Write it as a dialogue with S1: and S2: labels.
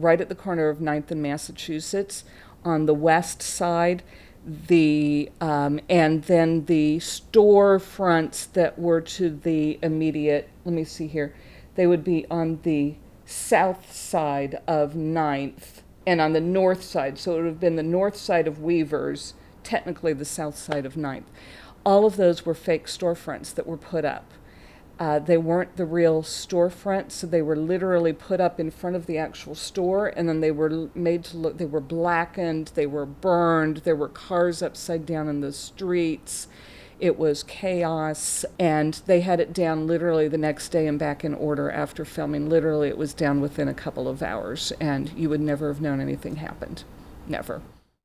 S1: right at the corner of Ninth and Massachusetts on the west side. And then the storefronts that were to the immediate, let me see here, they would be on the south side of Ninth and on the north side. So it would have been the north side of Weaver's, technically the south side of Ninth. All of those were fake storefronts that were put up. They weren't the real storefronts, so they were literally put up in front of the actual store, and then they were made to look, they were blackened, they were burned, there were cars upside down in the streets. It was chaos, and they had it down literally the next day and back in order after filming. Literally, it was down within a couple of hours, and you would never have known anything happened. Never.